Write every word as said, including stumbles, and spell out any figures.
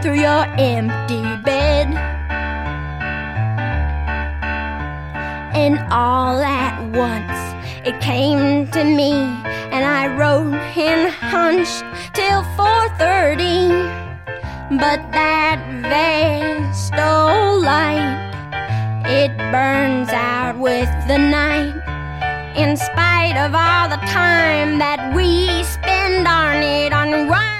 through your empty bed. And all at once it came to me, and I wrote and hunched till four thirty. But that Vestal light, it burns out with the night. In spite of all the time that we spend on it, on right